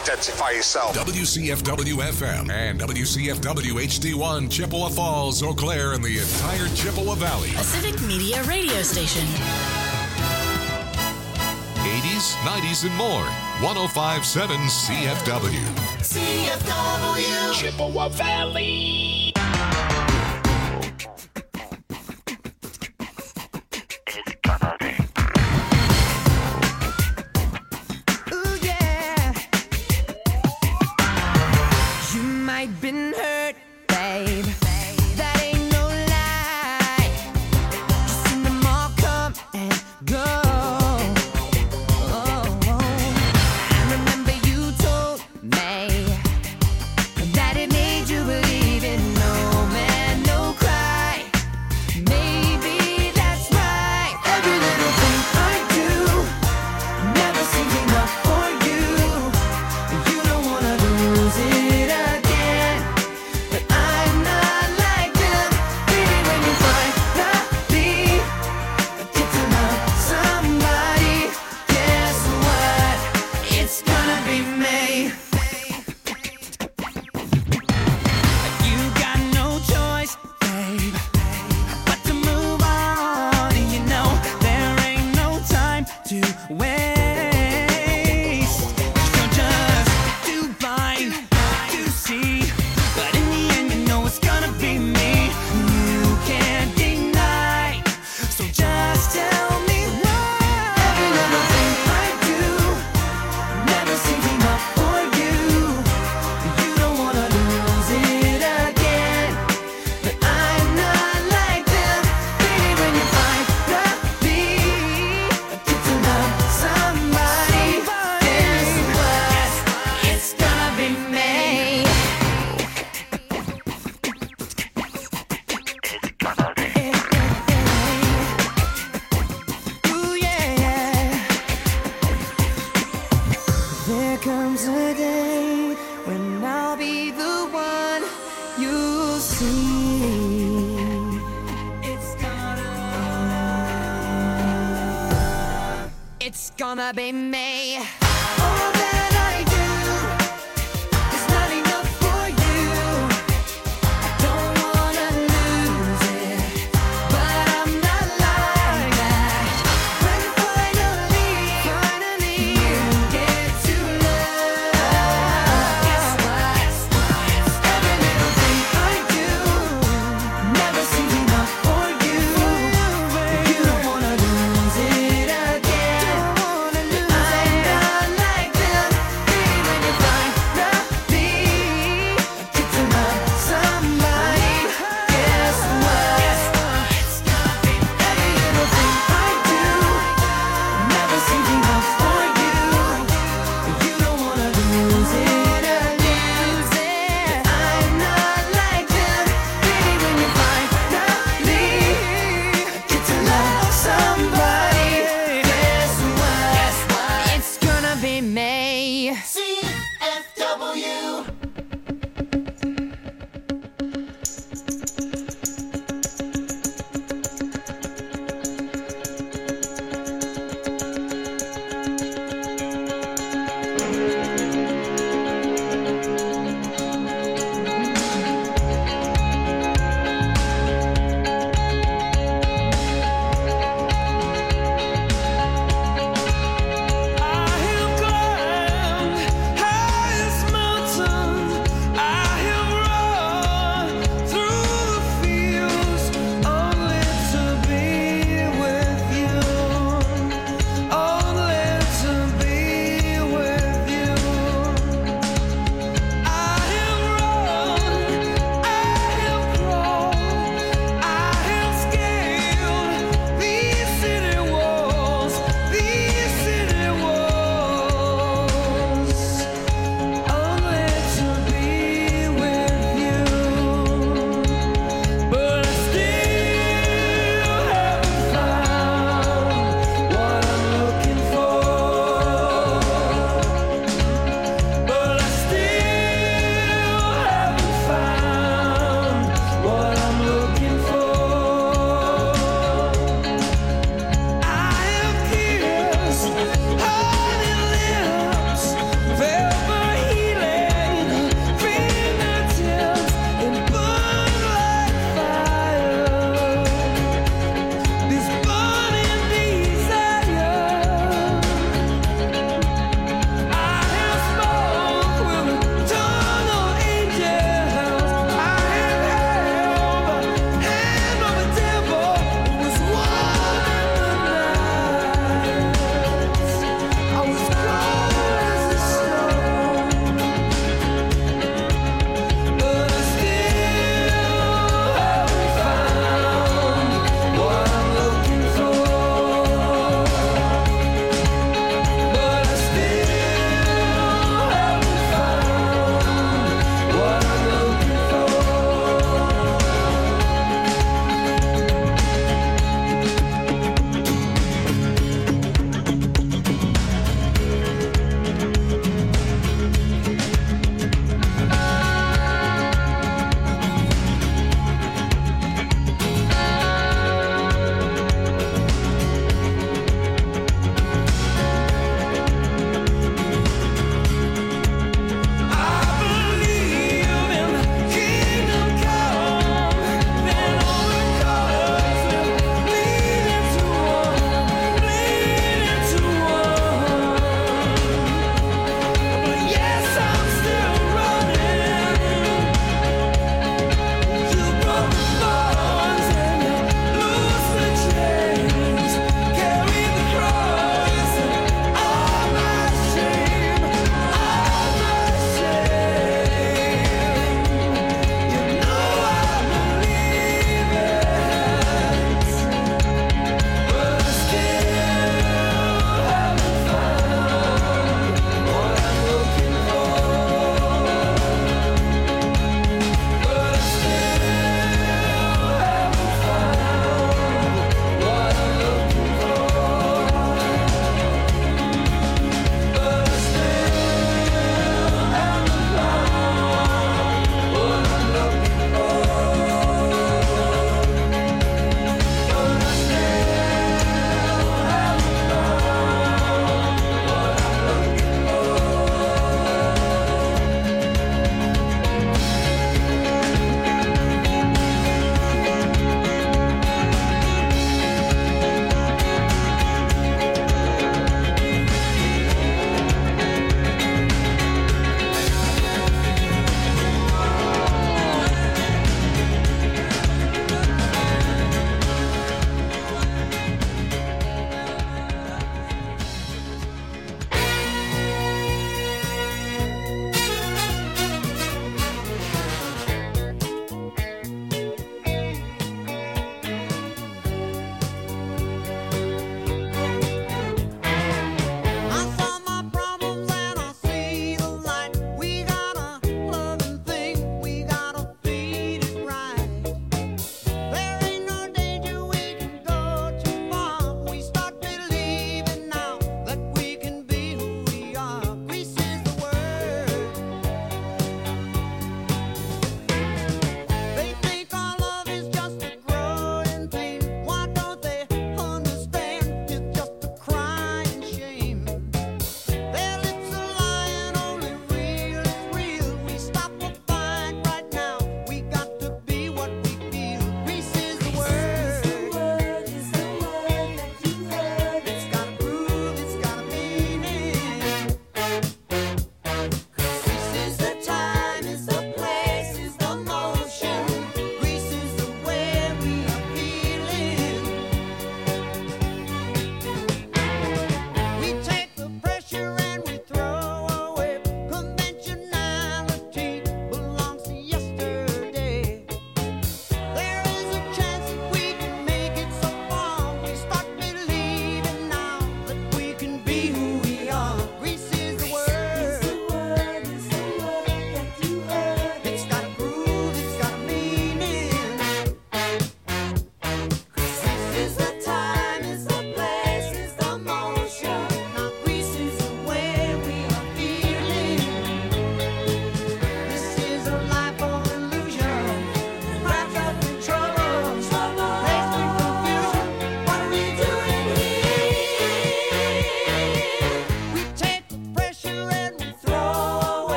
identify yourself. WCFW-FM and WCFW-HD1, Chippewa Falls, Eau Claire, and the entire Chippewa Valley. A Civic Media radio station. 80s, 90s, and more. 105.7 CFW. CFW. Chippewa Valley. Ooh, yeah. You might been hurt, babe. That ain't no lie. Just seen them all come and go. It's gonna be me. All that I do is not enough for you. I don't wanna lose it, but I'm not like that. When finally you get to love, guess what? Every little thing I do never seems enough for you. You don't wanna lose it again. I'm not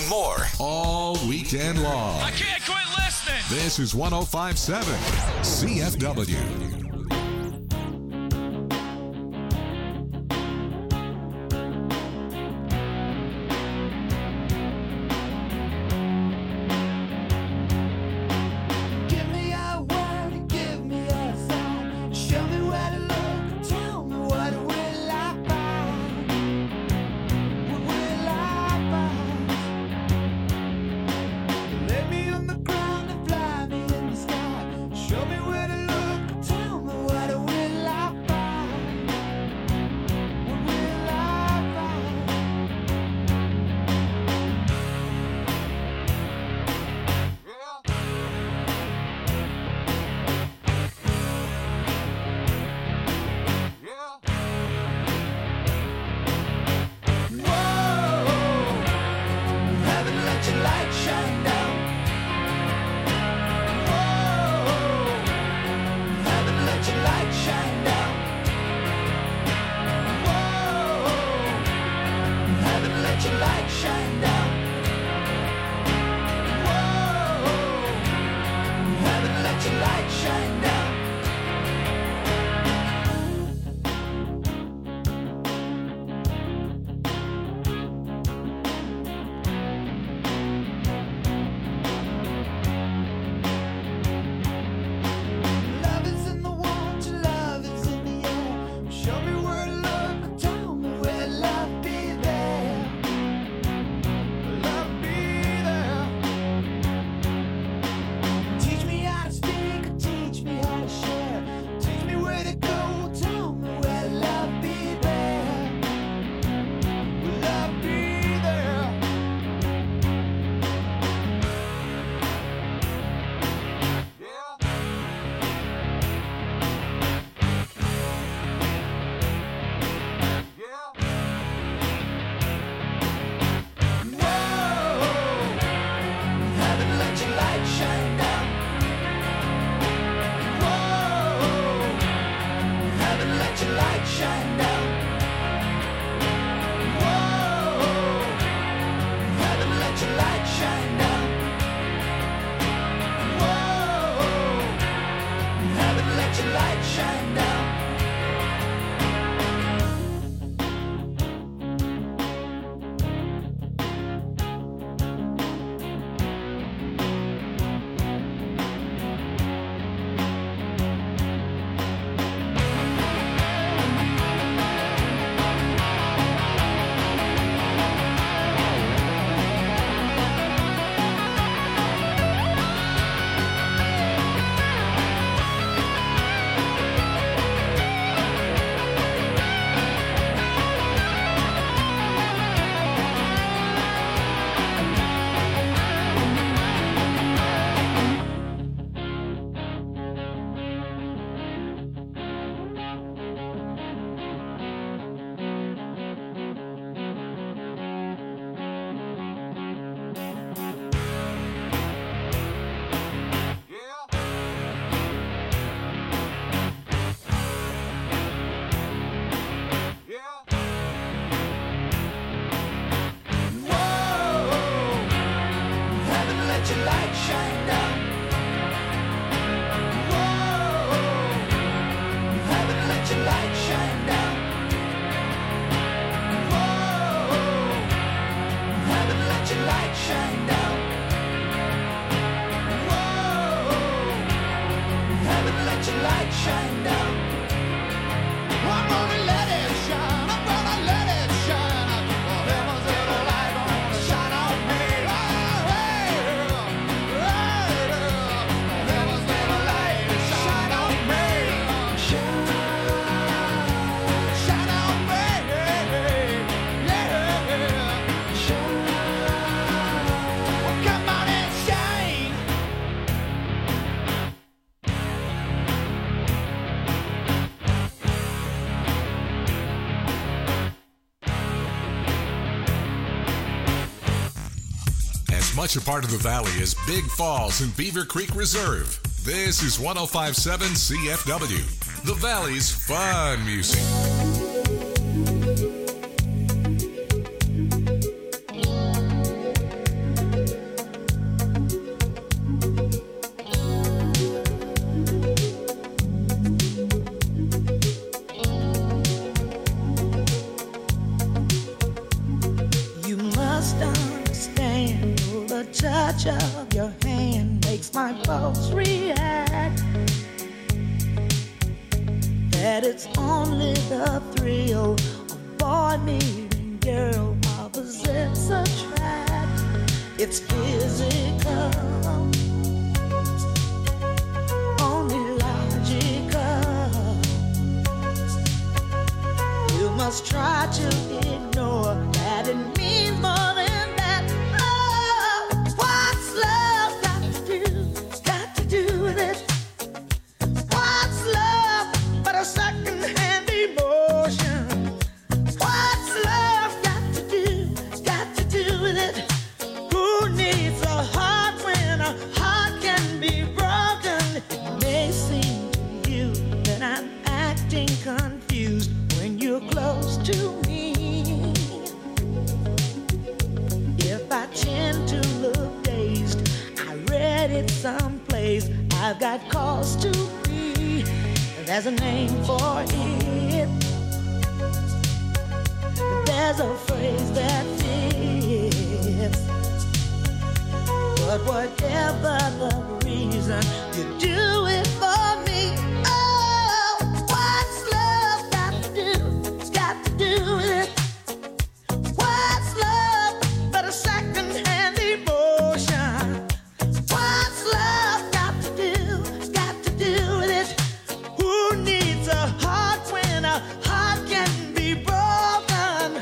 and more all weekend long. I can't quit listening. This is 105.7 CFW. Much a part of the valley is Big Falls and Beaver Creek Reserve. This is 105.7 CFW, the Valley's fun music. that it's only the thrill of boy meeting girl. Opposites attract, it's physical, only logical. You must try to ignore that it means more than that. Oh, what's love got to do with it? What's love but a second-hand emotion? What's love got to do with it? Who needs a heart when a heart can be broken? It may seem to you that I'm acting confused when you're close to me. If I tend to look dazed, I read it someplace. I've got cause to be. There's a name for it. There's a phrase that fits. But whatever the reason, you do it for me. Oh, what's love got to do with it? What's love but a second-hand emotion? What's love got to do with it? Who needs a heart when a heart can be broken?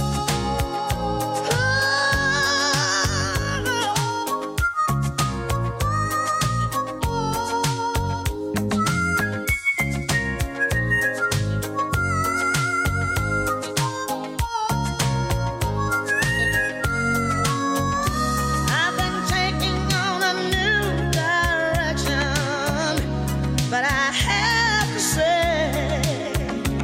I've been taking on a new direction, but I have to say,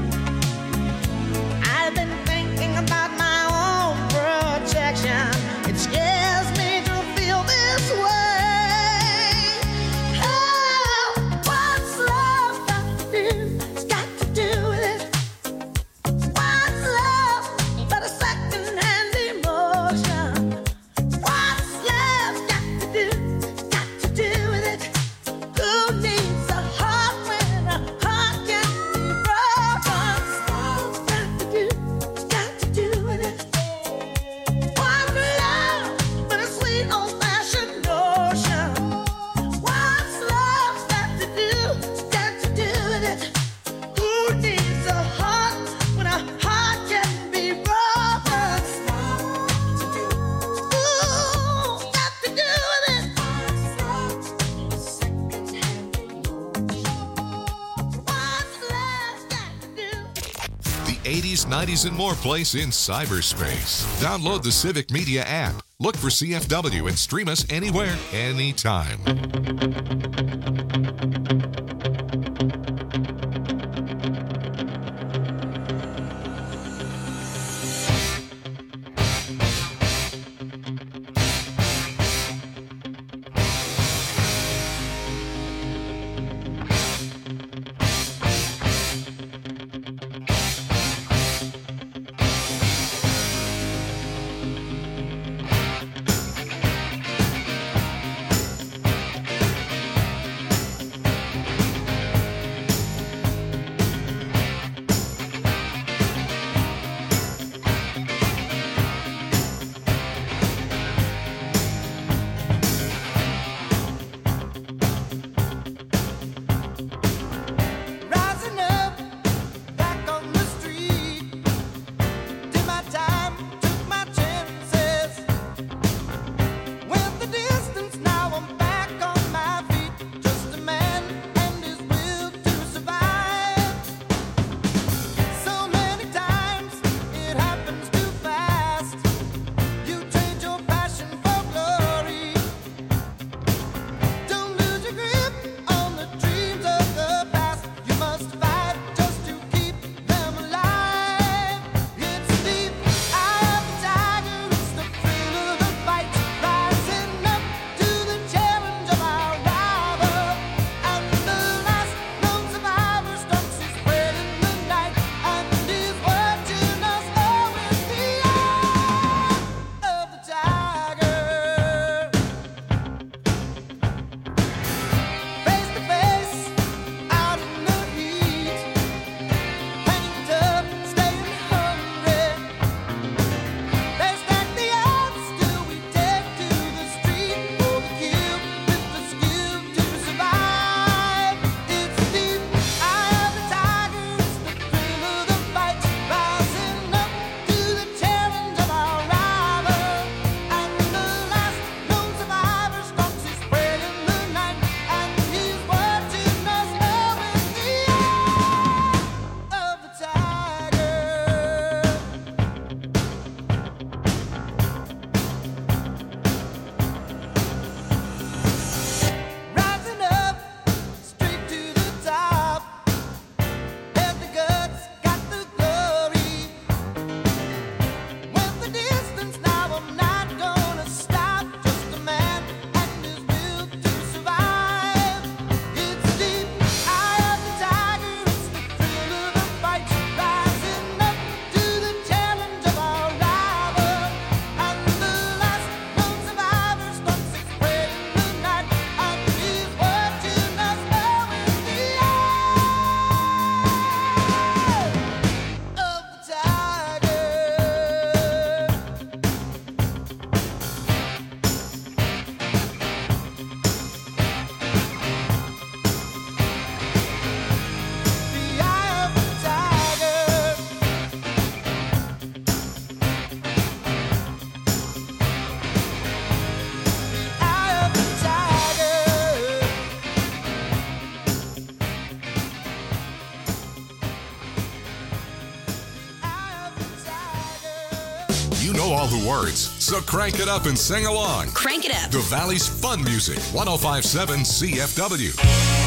I've been thinking about my own protection. It scares me to feel this way. Oh, what's love got to do with it? What's love but a second-hand emotion? What's love got to do with it? Who needs a heart when a heart can be broken? What's got to do with it? What's love but a sweet old-fashioned notion? What's love got to do with it? Who needs a heart when a heart can be broken? Ooh, got to do with it. What's love got to do? The 80s, 90s, and more place in cyberspace. Download the Civic Media app. Look for CFW and stream us anywhere, anytime. You know all the words, so crank it up and sing along. Crank it up. The Valley's fun music, 105.7 CFW.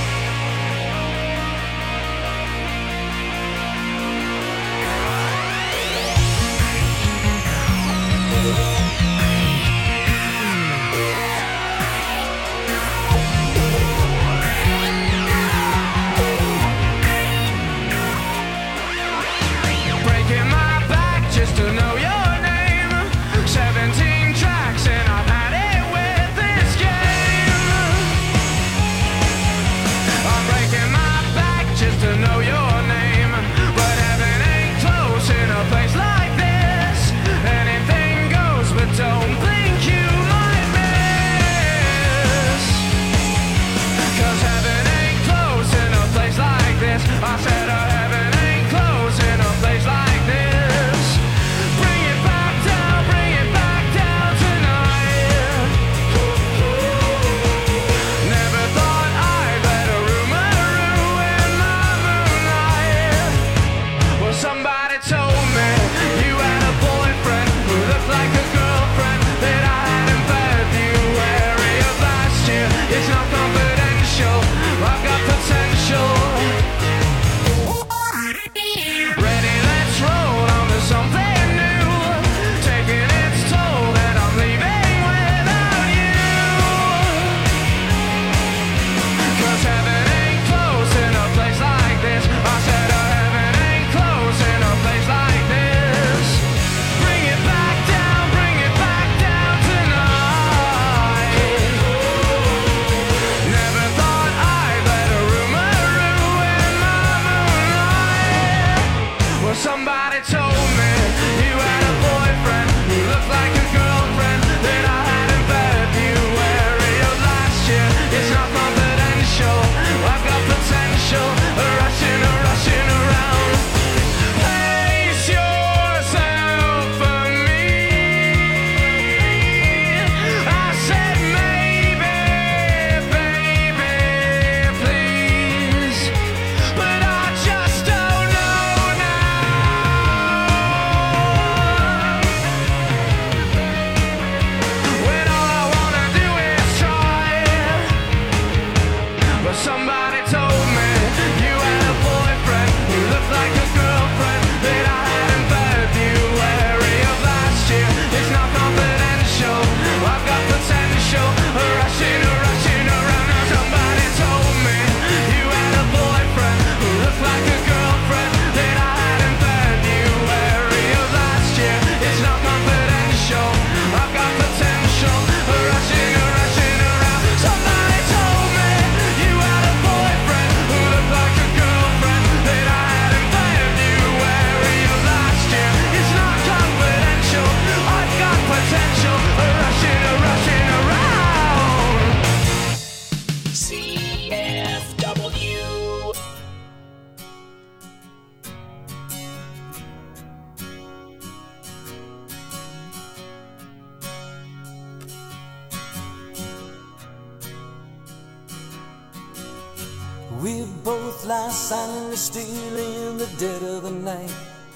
We both lie silently still in the dead of the night.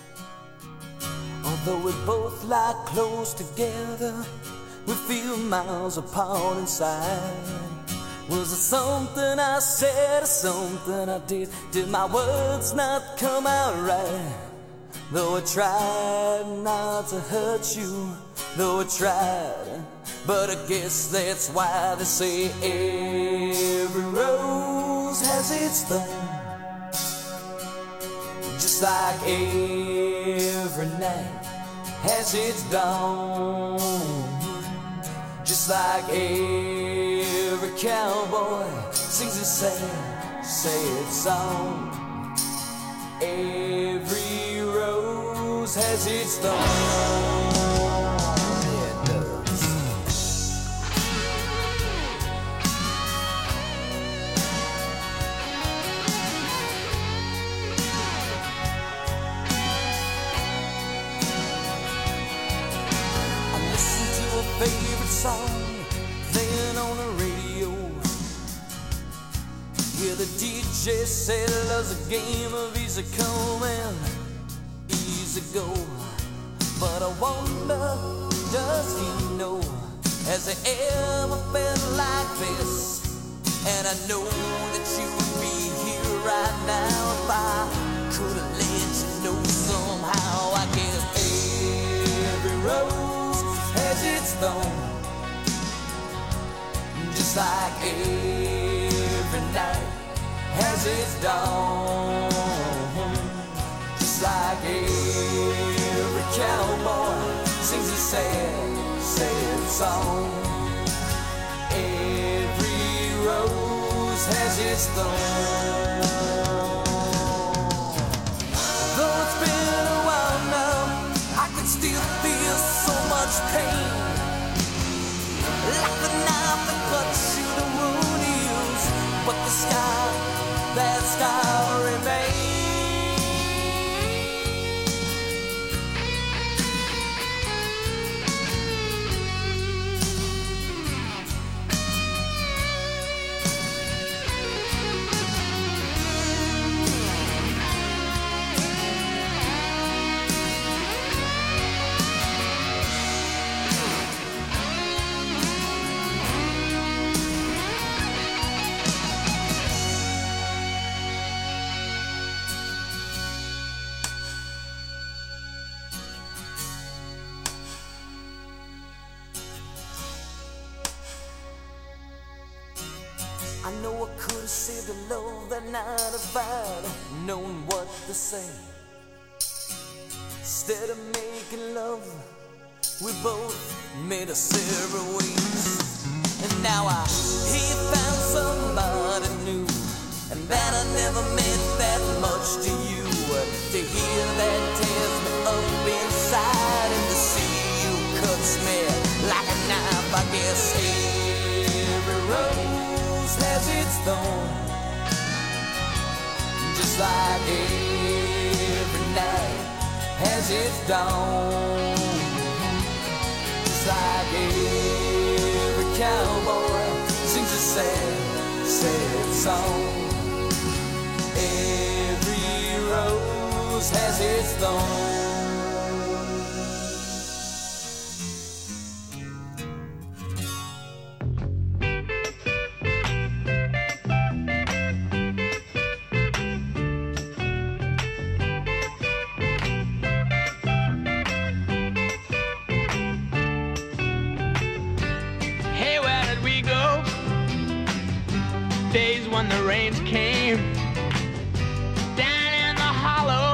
Although we both lie close together, we feel miles apart inside. Was it something I said or something I did? Did my words not come out right? Though I tried not to hurt you, though I tried, but I guess that's why they say every rose has its thorn. Just like every night has its dawn. Just like every cowboy sings a sad, sad song. Every rose has its thorn. Yeah, it does. I listen to a favorite song playing on the radio. Yeah, the DJ said love's a game of easy come and easy go. But I wonder, does he know? Has it ever felt like this? And I know that you would be here right now if I could have let you know somehow. I guess every rose has its thorn, just like every night has its dawn, just like every cowboy sings a sad, sad song. Every rose has its thorn. Though it's been a while now, I can still feel so much pain, like the knife that cuts you the wound heals, but the scar, that scar remains. I know I could have saved the love that night if I'd known what to say. Instead of making love, we both made us several ways. And now I hear you found somebody new, and that I never meant that much to you. To hear that tears me up inside, and to see you cuts me like a knife. I guess every rose has its thorn, just like every night has its dawn, just like every cowboy sings a sad, sad song. Every rose has its thorn. Days when the rains came down in the hollow,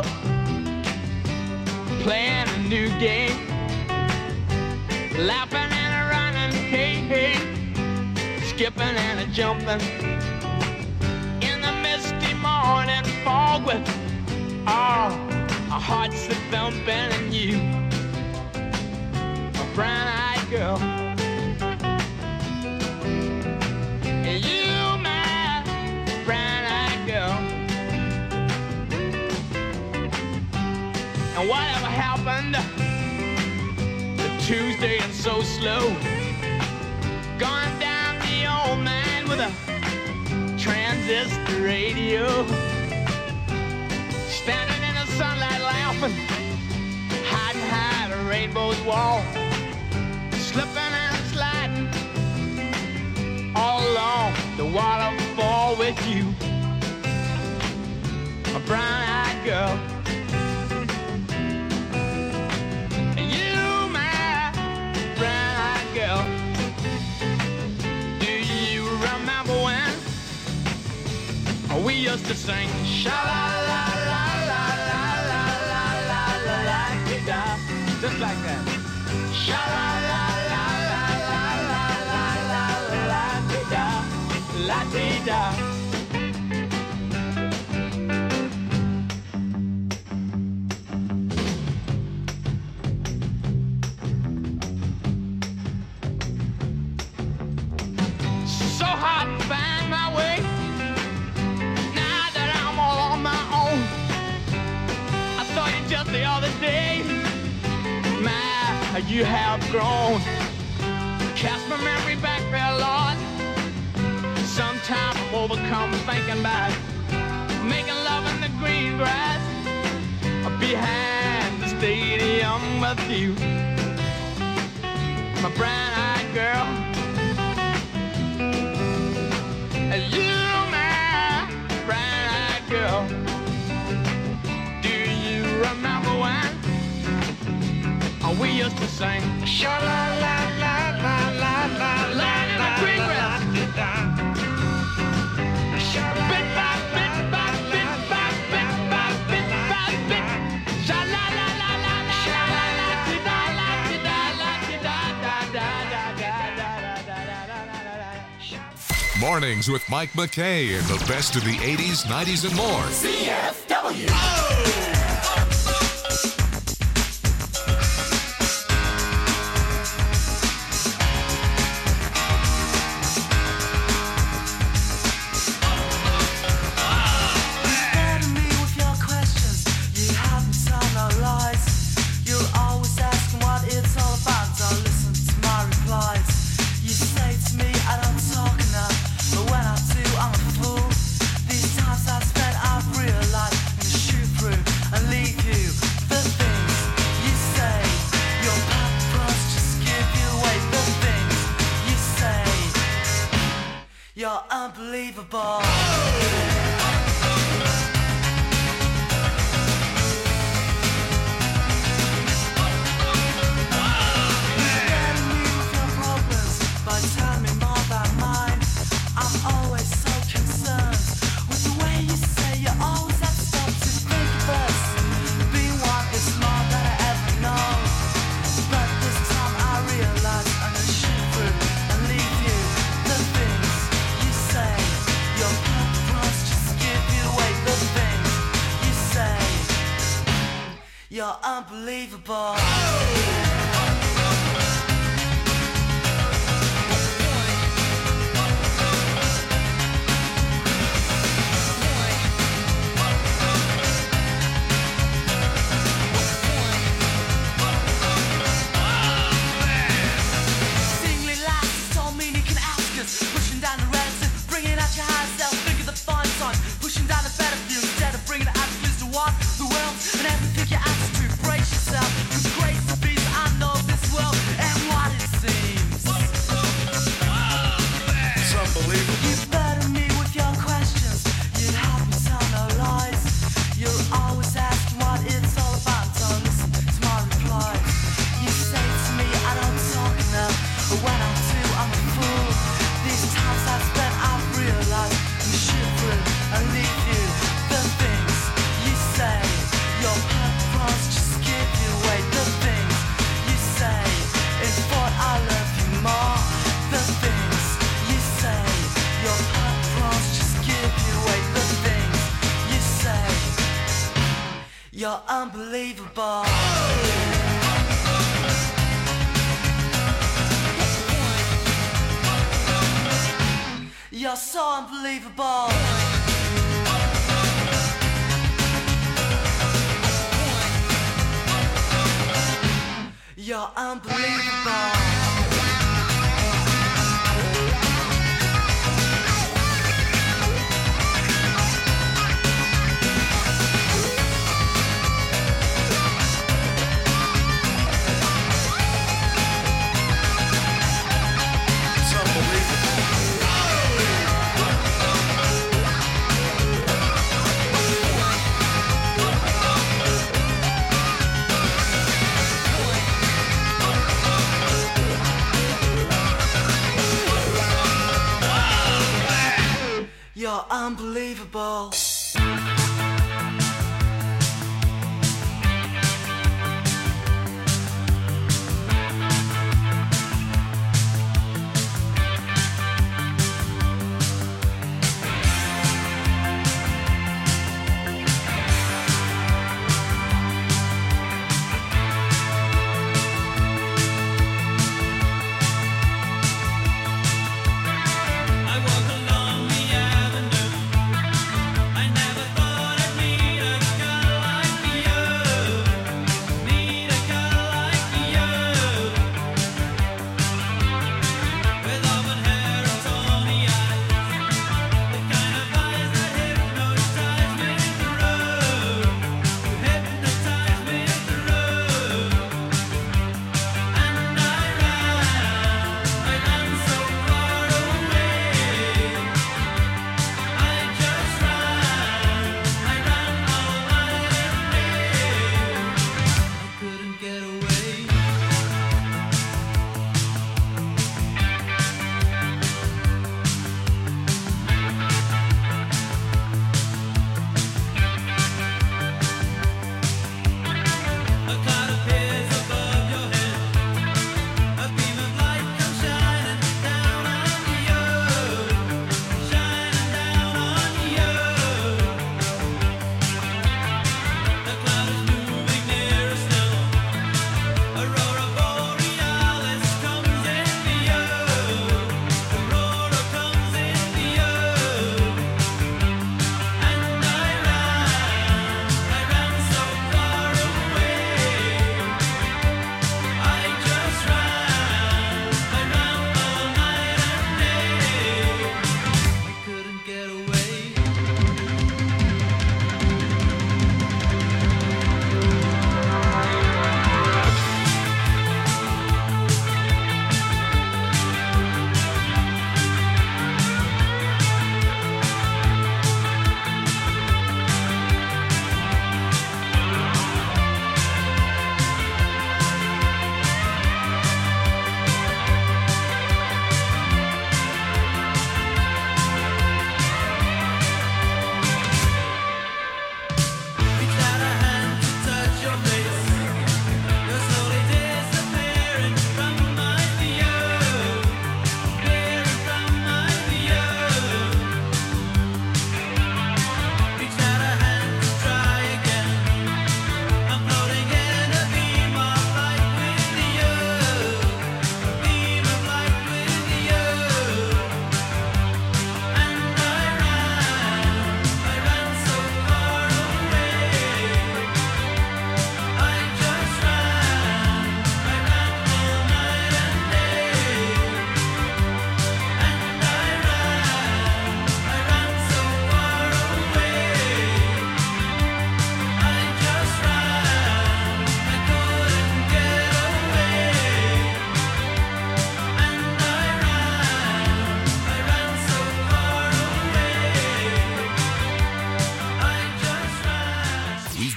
playing a new game, laughing and a running, hey, hey, skipping and a jumping in the misty morning fog with our hearts a thumping, and you, a brown-eyed girl, and you, brown-eyed girl. And whatever happened to Tuesday and so slow, gone down the old man with a transistor radio, standing in the sunlight laughing, hiding behind a rainbow's wall, slipping and sliding all along the waterfall with you, a brown-eyed girl. And you, my brown-eyed girl. Do you remember when we used to sing sha-la-la-la-la-la-la-la-la-la-la-la-la-la, just like that. Sha-la-la-la-la-la-la-la-la-la-la-la, la-dee-da. So hard to find my way now that I'm all on my own. I saw you just the other day, my, you have grown. Cast my memory back there, Lord. Sometimes I'm overcome thinking about making love in the green grass behind the stadium. with you, my brown-eyed girl. You, my brown-eyed girl. Do you remember when we used to sing? Sha-la-la-la-la-la-la-la, Land in the Greengrass. Bit by bit by bit by bit by bit by bit. Sha-la-la-la-la-la-la-la-la-la-la-la-la-la-la-la-la. Mornings with Mike McKay and the best of the 80s, 90s, and more. CFW. You're unbelievable. You're unbelievable. Singly lads, don't mean you can ask us. Pushing down the reds and bringing out your high self. Think of the fine sign. Pushing down the better view instead of bringing the attitudes to what the world and everything you ask to brace yourself. Cause grace the beast, I know this world and what it seems. It's unbelievable. You burden me with your questions. You'd have me tell no lies. You're always asking what it's all about. Don't listen to my replies. You say to me I don't talk enough, but when I do I'm a fool. These times I've spent I've realized I'm shivering and leave you. The things you say, your purpose just give you away. The things you say is what I love you more. The things you say, your purpose just give you away. The things you say, you're unbelievable. You're so unbelievable. You're unbelievable. It's unbelievable. You're unbelievable. I walk along the avenue. I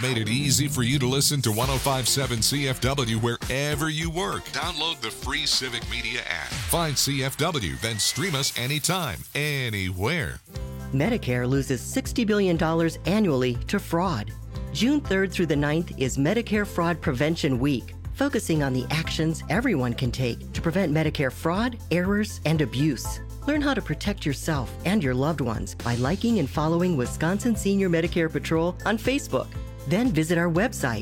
made it easy for you to listen to 105.7 CFW wherever you work. Download the free Civic Media app. Find CFW, then stream us anytime, anywhere. Medicare loses $60 billion annually to fraud. June 3rd through the 9th is Medicare Fraud Prevention Week, focusing on the actions everyone can take to prevent Medicare fraud, errors, and abuse. Learn how to protect yourself and your loved ones by liking and following Wisconsin Senior Medicare Patrol on Facebook. Then visit our website,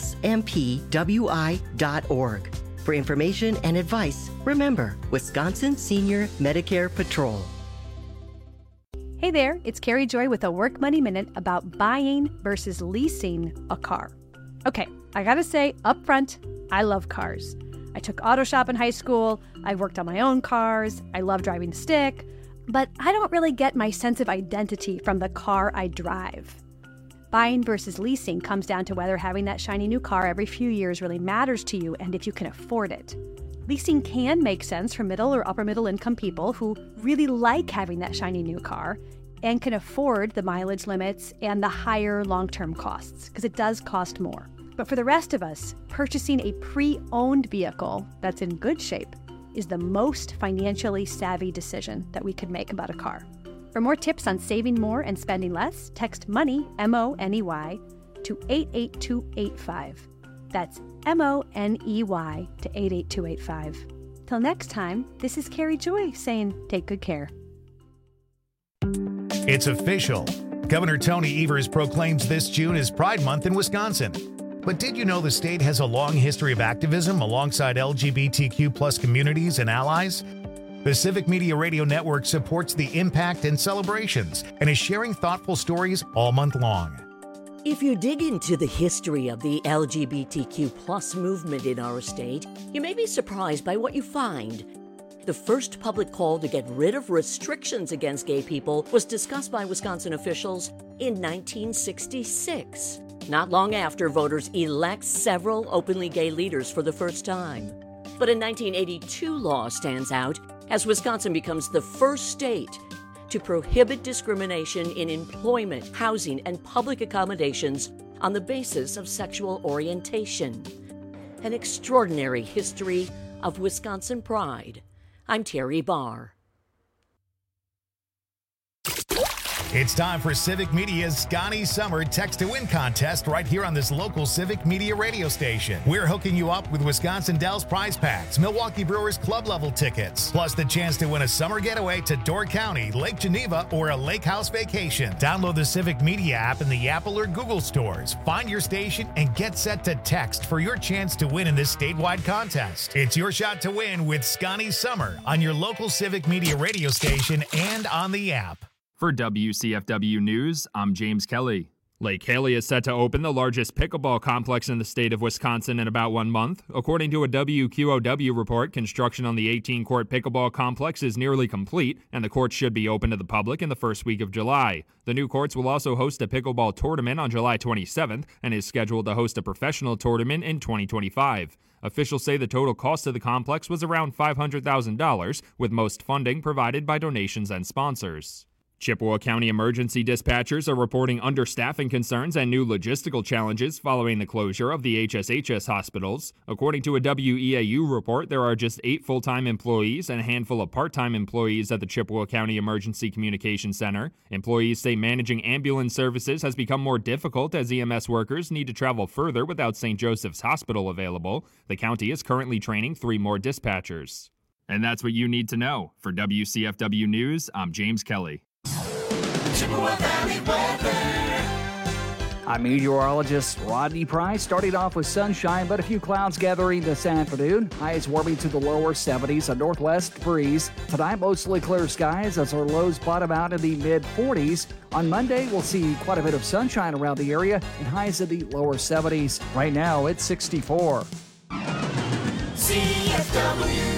smpwi.org. For information and advice, remember Wisconsin Senior Medicare Patrol. Hey there, it's Carrie Joy with a Work Money Minute about buying versus leasing a car. Okay, I gotta say up front, I love cars. I took auto shop in high school, I worked on my own cars, I love driving stick, but I don't really get my sense of identity from the car I drive. Buying versus leasing comes down to whether having that shiny new car every few years really matters to you and if you can afford it. Leasing can make sense for middle or upper middle income people who really like having that shiny new car and can afford the mileage limits and the higher long-term costs, because it does cost more. But for the rest of us, purchasing a pre-owned vehicle that's in good shape is the most financially savvy decision that we could make about a car. For more tips on saving more and spending less, text MONEY, M-O-N-E-Y, to 88285. That's M-O-N-E-Y to 88285. Till next time, this is Carrie Joy saying take good care. It's official. Governor Tony Evers proclaims this June as Pride Month in Wisconsin. But did you know the state has a long history of activism alongside LGBTQ+ communities and allies? The Civic Media Radio Network supports the impact and celebrations and is sharing thoughtful stories all month long. If you dig into the history of the LGBTQ+ movement in our state, you may be surprised by what you find. The first public call to get rid of restrictions against gay people was discussed by Wisconsin officials in 1966. Not long after, voters elect several openly gay leaders for the first time. But a 1982 law stands out as Wisconsin becomes the first state to prohibit discrimination in employment, housing, and public accommodations on the basis of sexual orientation. An extraordinary history of Wisconsin pride. I'm Terry Barr. It's time for Civic Media's Scotty Summer Text to Win contest right here on this local Civic Media radio station. We're hooking you up with Wisconsin Dells prize packs, Milwaukee Brewers club level tickets, plus the chance to win a summer getaway to Door County, Lake Geneva, or a lake house vacation. Download the Civic Media app in the Apple or Google stores. Find your station and get set to text for your chance to win in this statewide contest. It's your shot to win with Scotty Summer on your local Civic Media radio station and on the app. For WCFW News, I'm James Kelly. Lake Haley is set to open the largest pickleball complex in the state of Wisconsin in about 1 month. According to a WQOW report, construction on the 18-court pickleball complex is nearly complete, and the courts should be open to the public in the first week of July. The new courts will also host a pickleball tournament on July 27th and is scheduled to host a professional tournament in 2025. Officials say the total cost of the complex was around $500,000, with most funding provided by donations and sponsors. Chippewa County emergency dispatchers are reporting understaffing concerns and new logistical challenges following the closure of the HSHS hospitals. According to a WEAU report, there are just 8 full-time employees and a handful of part-time employees at the Chippewa County Emergency Communication Center. Employees say managing ambulance services has become more difficult as EMS workers need to travel further without St. Joseph's Hospital available. The county is currently training 3 more dispatchers. And that's what you need to know. For WCFW News, I'm James Kelly. Chippewa Valley weather. I'm meteorologist Rodney Price. Starting off with sunshine, but a few clouds gathering this afternoon. Highs warming to the lower 70s, a northwest breeze. Tonight, mostly clear skies as our lows bottom out in the mid-40s. On Monday, we'll see quite a bit of sunshine around the area and highs in the lower 70s. Right now, it's 64. CFW.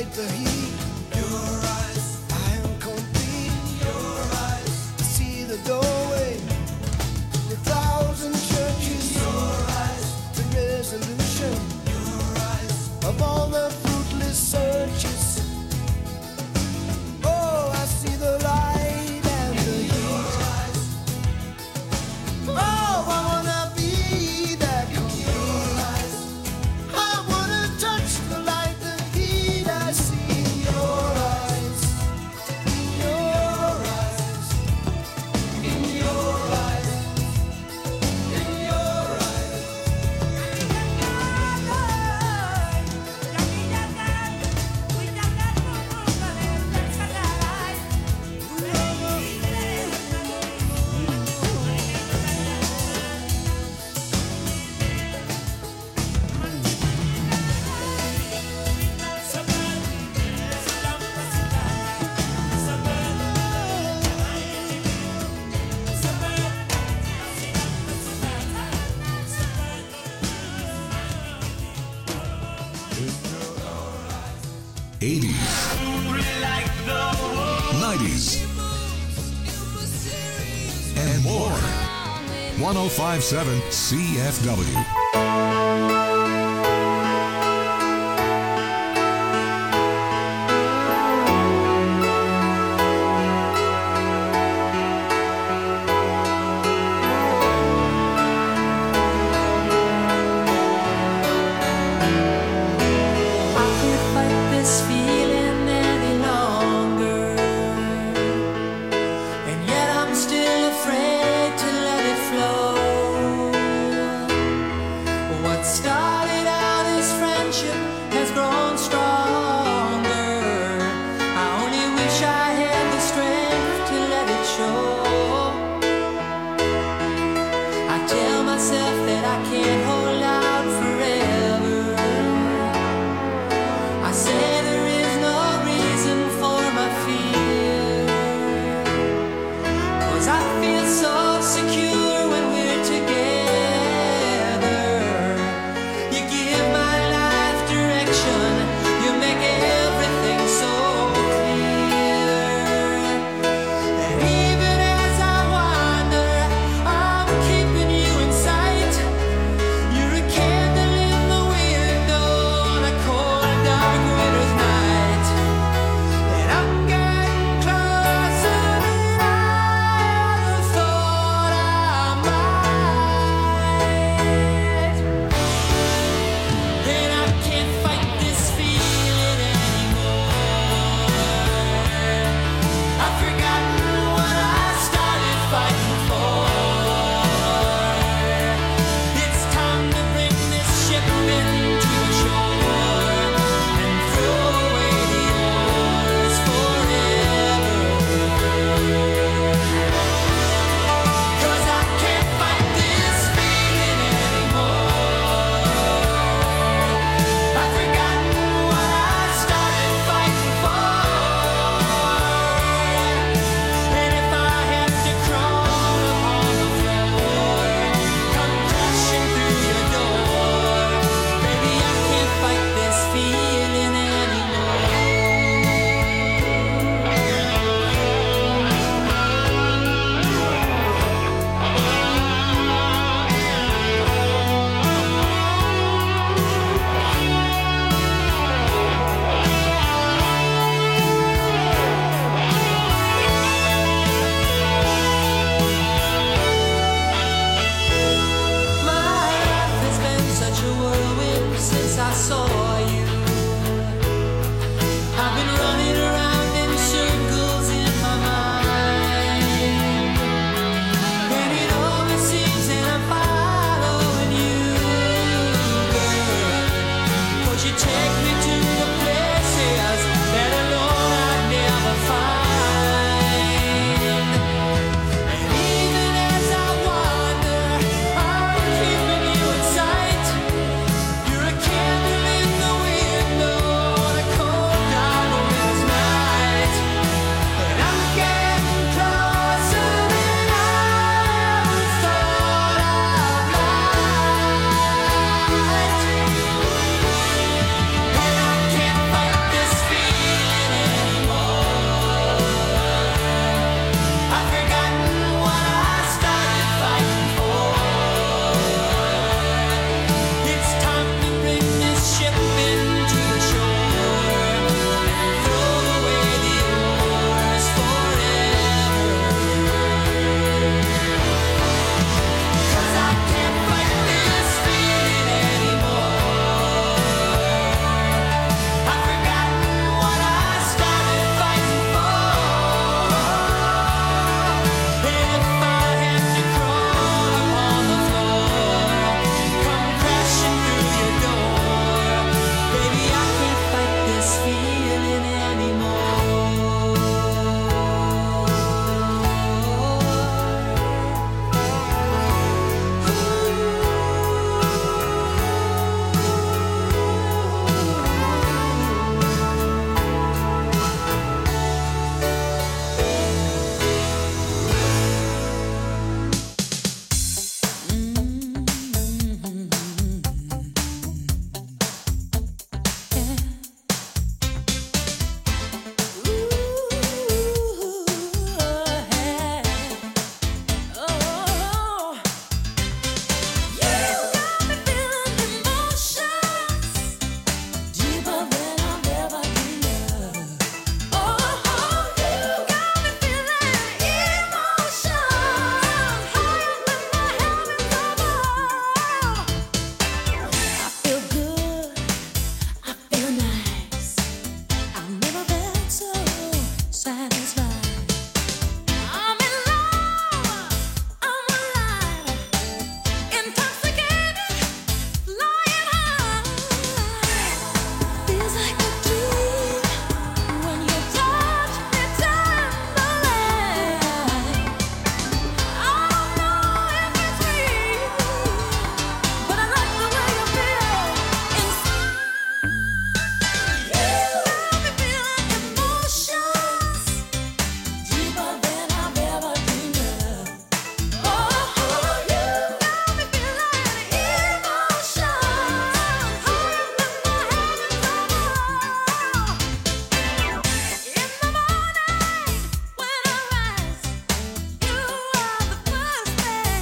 and the heat. Your eyes, I am complete. Your eyes, I see the doorway. The thousand churches. Your eyes, the resolution. Your eyes, of all the fruitless searches. Oh, I see the light and the heat. Oh, I wanna be that complete. I wanna touch the light, the heat I see in your eyes. In your eyes. In your eyes. In your eyes. And more. 1057 CFW. This feeling any longer, and yet I'm still afraid to let it flow. What started this feeling.